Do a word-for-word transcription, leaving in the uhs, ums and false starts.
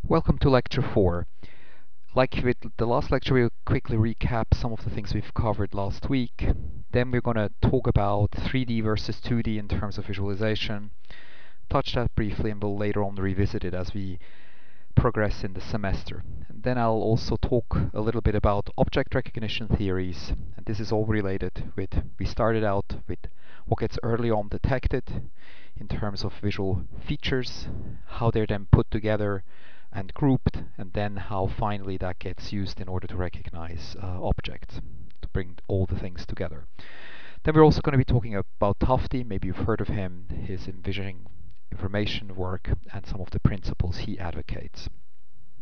Welcome to lecture four. Like with the last lecture, we'll quickly recap some of the things we've covered last week. Then we're going to talk about three D versus two D in terms of visualization, touch that briefly, and we'll later on revisit it as we progress in the semester. And then I'll also talk a little bit about object recognition theories, and this is all related with, we started out with what gets early on detected in terms of visual features, how they're then put together and grouped, and then how finally that gets used in order to recognize uh, objects, to bring all the things together. Then we're also going to be talking about Tufte. Maybe you've heard of him, his envisioning information work, and some of the principles he advocates.